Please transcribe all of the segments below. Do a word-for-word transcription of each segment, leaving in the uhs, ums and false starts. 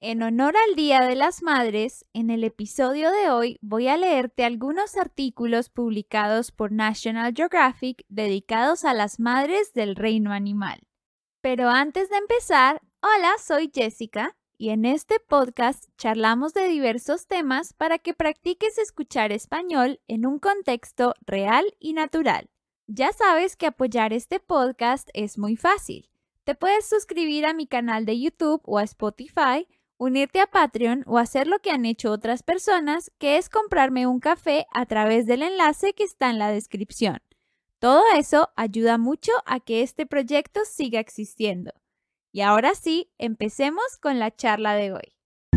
En honor al Día de las Madres, en el episodio de hoy voy a leerte algunos artículos publicados por National Geographic dedicados a las madres del reino animal. Pero antes de empezar, hola, soy Jessica y en este podcast charlamos de diversos temas para que practiques escuchar español en un contexto real y natural. Ya sabes que apoyar este podcast es muy fácil. Te puedes suscribir a mi canal de YouTube o a Spotify, unirte a Patreon o hacer lo que han hecho otras personas, que es comprarme un café a través del enlace que está en la descripción. Todo eso ayuda mucho a que este proyecto siga existiendo. Y ahora sí, empecemos con la charla de hoy.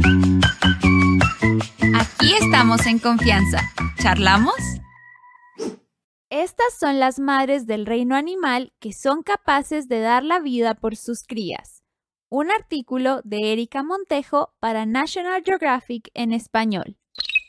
Aquí estamos en confianza. ¿Charlamos? Estas son las madres del reino animal que son capaces de dar la vida por sus crías. Un artículo de Erika Montejo para National Geographic en español.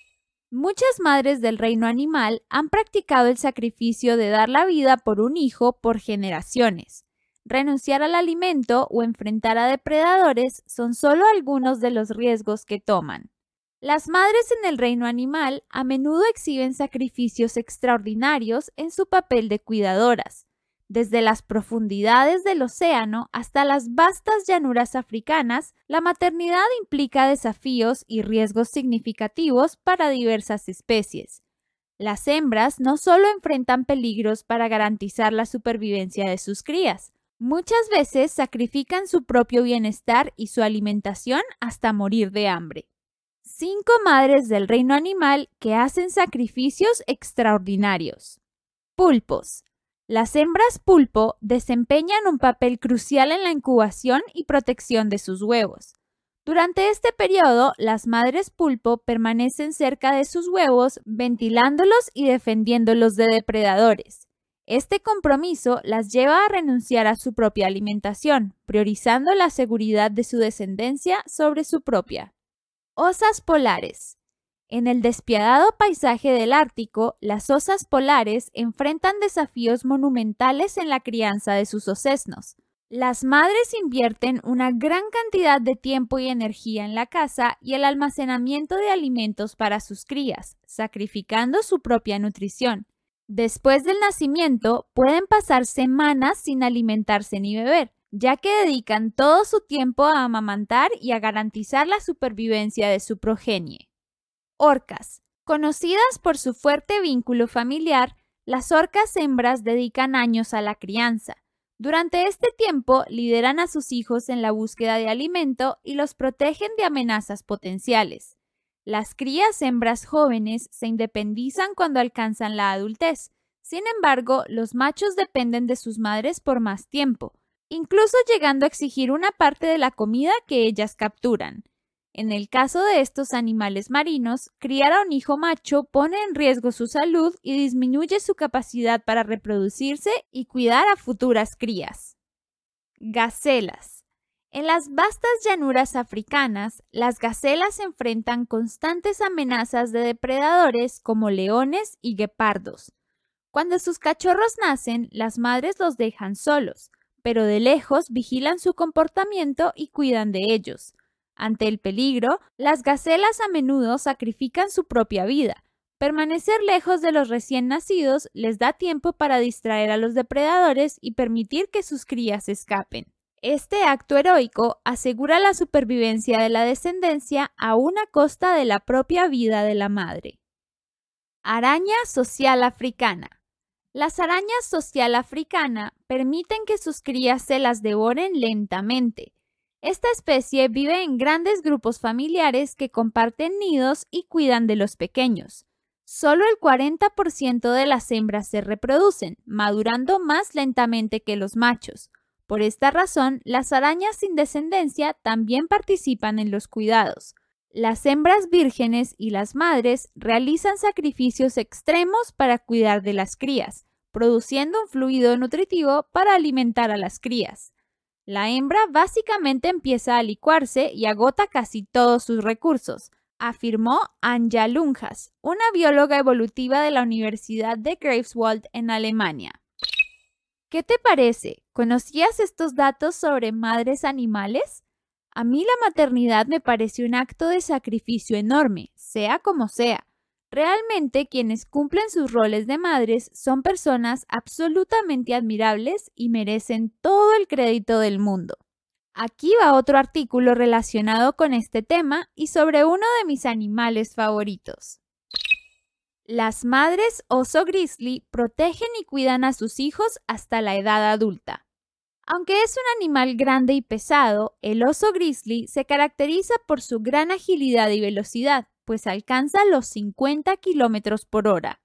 Muchas madres del reino animal han practicado el sacrificio de dar la vida por un hijo por generaciones. Renunciar al alimento o enfrentar a depredadores son solo algunos de los riesgos que toman. Las madres en el reino animal a menudo exhiben sacrificios extraordinarios en su papel de cuidadoras. Desde las profundidades del océano hasta las vastas llanuras africanas, la maternidad implica desafíos y riesgos significativos para diversas especies. Las hembras no solo enfrentan peligros para garantizar la supervivencia de sus crías, muchas veces sacrifican su propio bienestar y su alimentación hasta morir de hambre. Cinco madres del reino animal que hacen sacrificios extraordinarios. Pulpos. Las hembras pulpo desempeñan un papel crucial en la incubación y protección de sus huevos. Durante este periodo, las madres pulpo permanecen cerca de sus huevos, ventilándolos y defendiéndolos de depredadores. Este compromiso las lleva a renunciar a su propia alimentación, priorizando la seguridad de su descendencia sobre su propia. Osas polares. En el despiadado paisaje del Ártico, las osas polares enfrentan desafíos monumentales en la crianza de sus ocesnos. Las madres invierten una gran cantidad de tiempo y energía en la caza y el almacenamiento de alimentos para sus crías, sacrificando su propia nutrición. Después del nacimiento, pueden pasar semanas sin alimentarse ni beber, ya que dedican todo su tiempo a amamantar y a garantizar la supervivencia de su progenie. Orcas. Conocidas por su fuerte vínculo familiar, las orcas hembras dedican años a la crianza. Durante este tiempo, lideran a sus hijos en la búsqueda de alimento y los protegen de amenazas potenciales. Las crías hembras jóvenes se independizan cuando alcanzan la adultez. Sin embargo, los machos dependen de sus madres por más tiempo, incluso llegando a exigir una parte de la comida que ellas capturan. En el caso de estos animales marinos, criar a un hijo macho pone en riesgo su salud y disminuye su capacidad para reproducirse y cuidar a futuras crías. Gacelas. En las vastas llanuras africanas, las gacelas enfrentan constantes amenazas de depredadores como leones y guepardos. Cuando sus cachorros nacen, las madres los dejan solos, pero de lejos vigilan su comportamiento y cuidan de ellos. Ante el peligro, las gacelas a menudo sacrifican su propia vida. Permanecer lejos de los recién nacidos les da tiempo para distraer a los depredadores y permitir que sus crías escapen. Este acto heroico asegura la supervivencia de la descendencia a una costa de la propia vida de la madre. Araña social africana. Las arañas social africana permiten que sus crías se las devoren lentamente. Esta especie vive en grandes grupos familiares que comparten nidos y cuidan de los pequeños. Solo el cuarenta por ciento de las hembras se reproducen, madurando más lentamente que los machos. Por esta razón, las arañas sin descendencia también participan en los cuidados. Las hembras vírgenes y las madres realizan sacrificios extremos para cuidar de las crías, produciendo un fluido nutritivo para alimentar a las crías. La hembra básicamente empieza a licuarse y agota casi todos sus recursos, afirmó Anja Lunjas, una bióloga evolutiva de la Universidad de Greifswald en Alemania. ¿Qué te parece? ¿Conocías estos datos sobre madres animales? A mí la maternidad me parece un acto de sacrificio enorme, sea como sea. Realmente quienes cumplen sus roles de madres son personas absolutamente admirables y merecen todo el crédito del mundo. Aquí va otro artículo relacionado con este tema y sobre uno de mis animales favoritos. Las madres oso grizzly protegen y cuidan a sus hijos hasta la edad adulta. Aunque es un animal grande y pesado, el oso grizzly se caracteriza por su gran agilidad y velocidad, pues alcanza los cincuenta kilómetros por hora.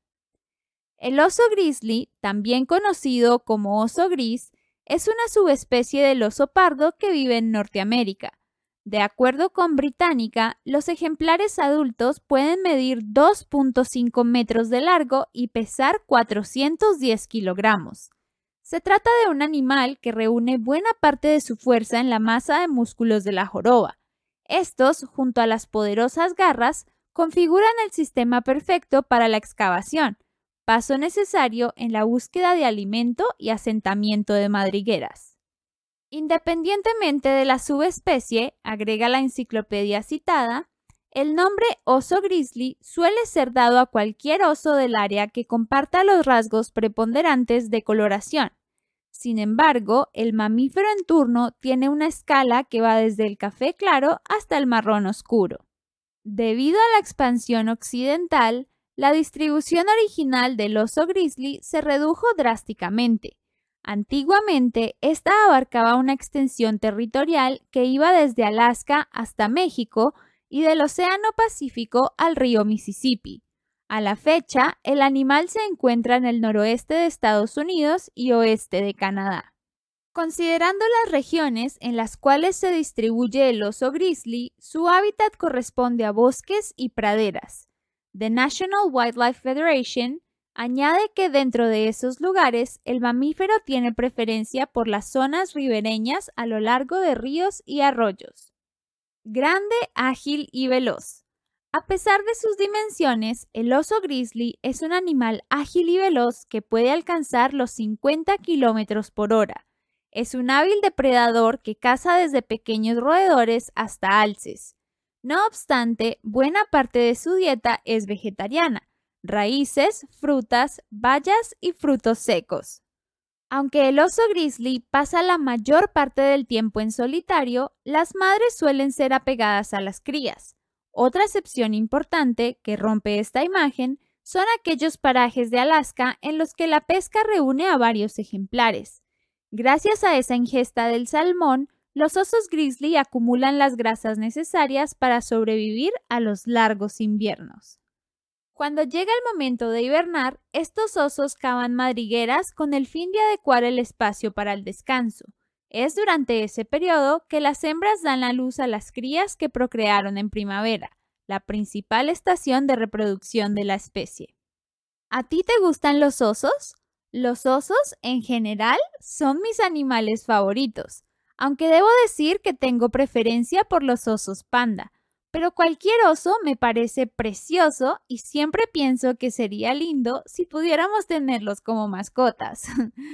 El oso grizzly, también conocido como oso gris, es una subespecie del oso pardo que vive en Norteamérica. De acuerdo con Británica, los ejemplares adultos pueden medir dos punto cinco metros de largo y pesar cuatrocientos diez kilogramos. Se trata de un animal que reúne buena parte de su fuerza en la masa de músculos de la joroba. Estos, junto a las poderosas garras, configuran el sistema perfecto para la excavación, paso necesario en la búsqueda de alimento y asentamiento de madrigueras. Independientemente de la subespecie, agrega la enciclopedia citada, el nombre oso grizzly suele ser dado a cualquier oso del área que comparta los rasgos preponderantes de coloración. Sin embargo, el mamífero en turno tiene una escala que va desde el café claro hasta el marrón oscuro. Debido a la expansión occidental, la distribución original del oso grizzly se redujo drásticamente. Antiguamente, esta abarcaba una extensión territorial que iba desde Alaska hasta México y del Océano Pacífico al río Mississippi. A la fecha, el animal se encuentra en el noroeste de Estados Unidos y oeste de Canadá. Considerando las regiones en las cuales se distribuye el oso grizzly, su hábitat corresponde a bosques y praderas. The National Wildlife Federation añade que dentro de esos lugares el mamífero tiene preferencia por las zonas ribereñas a lo largo de ríos y arroyos. Grande, ágil y veloz. A pesar de sus dimensiones, el oso grizzly es un animal ágil y veloz que puede alcanzar los cincuenta kilómetros por hora. Es un hábil depredador que caza desde pequeños roedores hasta alces. No obstante, buena parte de su dieta es vegetariana, raíces, frutas, bayas y frutos secos. Aunque el oso grizzly pasa la mayor parte del tiempo en solitario, las madres suelen ser apegadas a las crías. Otra excepción importante que rompe esta imagen son aquellos parajes de Alaska en los que la pesca reúne a varios ejemplares. Gracias a esa ingesta del salmón, los osos grizzly acumulan las grasas necesarias para sobrevivir a los largos inviernos. Cuando llega el momento de hibernar, estos osos cavan madrigueras con el fin de adecuar el espacio para el descanso. Es durante ese periodo que las hembras dan la luz a las crías que procrearon en primavera, la principal estación de reproducción de la especie. ¿A ti te gustan los osos? Los osos, en general, son mis animales favoritos, aunque debo decir que tengo preferencia por los osos panda. Pero cualquier oso me parece precioso y siempre pienso que sería lindo si pudiéramos tenerlos como mascotas.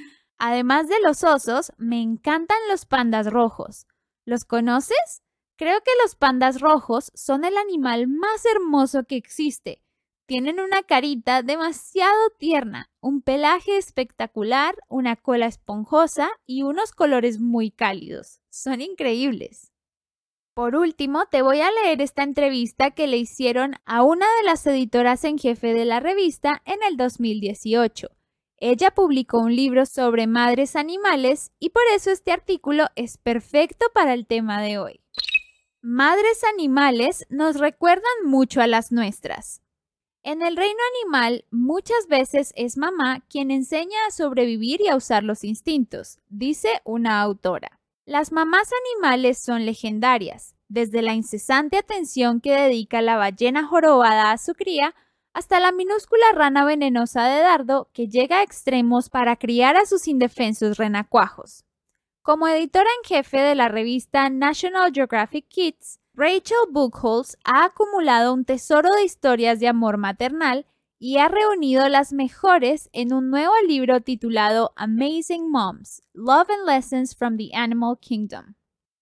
Además de los osos, me encantan los pandas rojos. ¿Los conoces? Creo que los pandas rojos son el animal más hermoso que existe. Tienen una carita demasiado tierna, un pelaje espectacular, una cola esponjosa y unos colores muy cálidos. Son increíbles. Por último, te voy a leer esta entrevista que le hicieron a una de las editoras en jefe de la revista en el dos mil dieciocho. Ella publicó un libro sobre madres animales y por eso este artículo es perfecto para el tema de hoy. Madres animales nos recuerdan mucho a las nuestras. En el reino animal, muchas veces es mamá quien enseña a sobrevivir y a usar los instintos, dice una autora. Las mamás animales son legendarias, desde la incesante atención que dedica la ballena jorobada a su cría, hasta la minúscula rana venenosa de dardo que llega a extremos para criar a sus indefensos renacuajos. Como editora en jefe de la revista National Geographic Kids, Rachel Buchholz ha acumulado un tesoro de historias de amor maternal y ha reunido las mejores en un nuevo libro titulado Amazing Moms: Love and Lessons from the Animal Kingdom.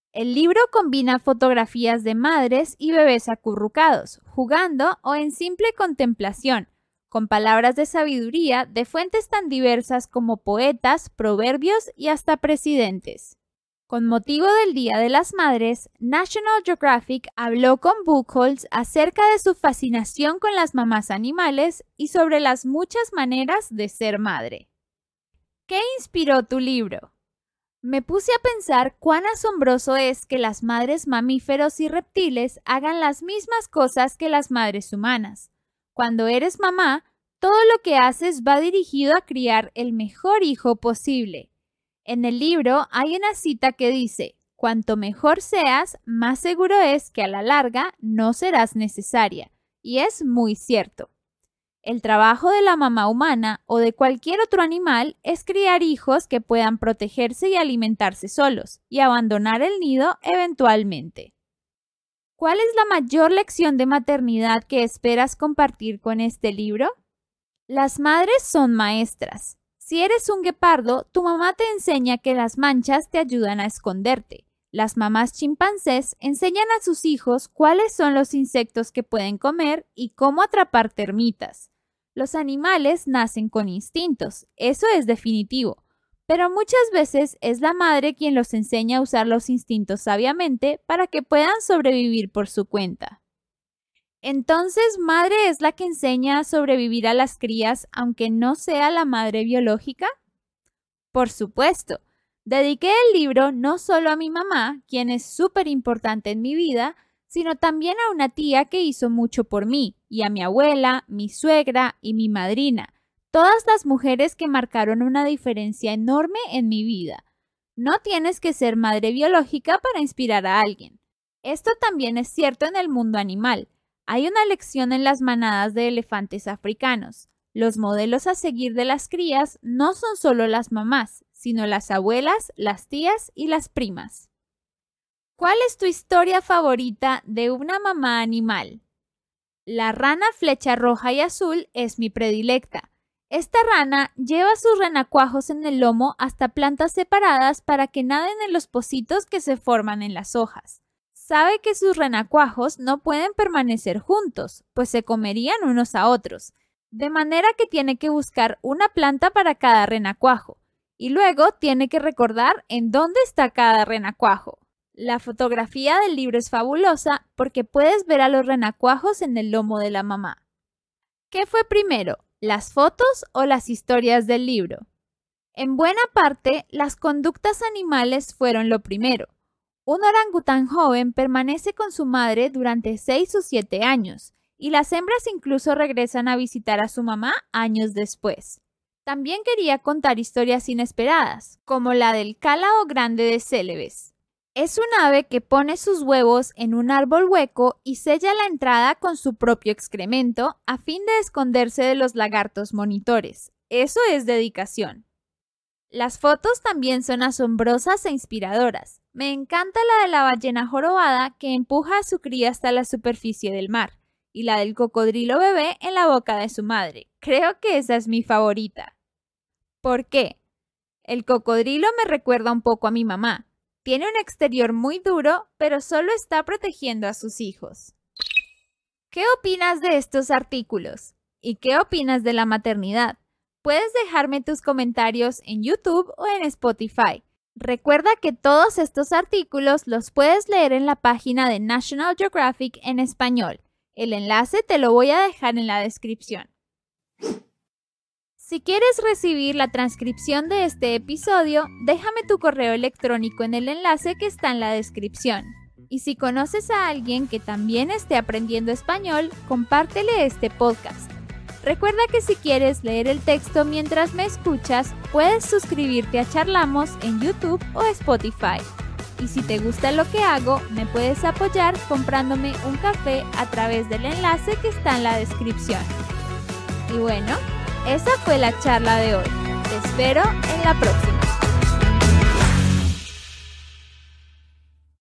El libro combina fotografías de madres y bebés acurrucados, jugando o en simple contemplación, con palabras de sabiduría de fuentes tan diversas como poetas, proverbios y hasta presidentes. Con motivo del Día de las Madres, National Geographic habló con Buchholz acerca de su fascinación con las mamás animales y sobre las muchas maneras de ser madre. ¿Qué inspiró tu libro? Me puse a pensar cuán asombroso es que las madres mamíferos y reptiles hagan las mismas cosas que las madres humanas. Cuando eres mamá, todo lo que haces va dirigido a criar el mejor hijo posible. En el libro hay una cita que dice: cuanto mejor seas, más seguro es que a la larga no serás necesaria. Y es muy cierto. El trabajo de la mamá humana o de cualquier otro animal es criar hijos que puedan protegerse y alimentarse solos y abandonar el nido eventualmente. ¿Cuál es la mayor lección de maternidad que esperas compartir con este libro? Las madres son maestras. Si eres un guepardo, tu mamá te enseña que las manchas te ayudan a esconderte. Las mamás chimpancés enseñan a sus hijos cuáles son los insectos que pueden comer y cómo atrapar termitas. Los animales nacen con instintos, eso es definitivo, pero muchas veces es la madre quien los enseña a usar los instintos sabiamente para que puedan sobrevivir por su cuenta. Entonces, ¿madre es la que enseña a sobrevivir a las crías aunque no sea la madre biológica? Por supuesto. Dediqué el libro no solo a mi mamá, quien es súper importante en mi vida, sino también a una tía que hizo mucho por mí, y a mi abuela, mi suegra y mi madrina, todas las mujeres que marcaron una diferencia enorme en mi vida. No tienes que ser madre biológica para inspirar a alguien. Esto también es cierto en el mundo animal. Hay una lección en las manadas de elefantes africanos. Los modelos a seguir de las crías no son solo las mamás, sino las abuelas, las tías y las primas. ¿Cuál es tu historia favorita de una mamá animal? La rana flecha roja y azul es mi predilecta. Esta rana lleva sus renacuajos en el lomo hasta plantas separadas para que naden en los pocitos que se forman en las hojas. Sabe que sus renacuajos no pueden permanecer juntos, pues se comerían unos a otros, de manera que tiene que buscar una planta para cada renacuajo, y luego tiene que recordar en dónde está cada renacuajo. La fotografía del libro es fabulosa porque puedes ver a los renacuajos en el lomo de la mamá. ¿Qué fue primero, las fotos o las historias del libro? En buena parte, las conductas animales fueron lo primero. Un orangután joven permanece con su madre durante seis o siete años, y las hembras incluso regresan a visitar a su mamá años después. También quería contar historias inesperadas, como la del cálao grande de Celebes. Es un ave que pone sus huevos en un árbol hueco y sella la entrada con su propio excremento a fin de esconderse de los lagartos monitores. Eso es dedicación. Las fotos también son asombrosas e inspiradoras. Me encanta la de la ballena jorobada que empuja a su cría hasta la superficie del mar, y la del cocodrilo bebé en la boca de su madre. Creo que esa es mi favorita. ¿Por qué? El cocodrilo me recuerda un poco a mi mamá. Tiene un exterior muy duro, pero solo está protegiendo a sus hijos. ¿Qué opinas de estos artículos? ¿Y qué opinas de la maternidad? Puedes dejarme tus comentarios en YouTube o en Spotify. Recuerda que todos estos artículos los puedes leer en la página de National Geographic en español. El enlace te lo voy a dejar en la descripción. Si quieres recibir la transcripción de este episodio, déjame tu correo electrónico en el enlace que está en la descripción. Y si conoces a alguien que también esté aprendiendo español, compártele este podcast. Recuerda que si quieres leer el texto mientras me escuchas, puedes suscribirte a Charlamos en YouTube o Spotify. Y si te gusta lo que hago, me puedes apoyar comprándome un café a través del enlace que está en la descripción. Y bueno, esa fue la charla de hoy. Te espero en la próxima.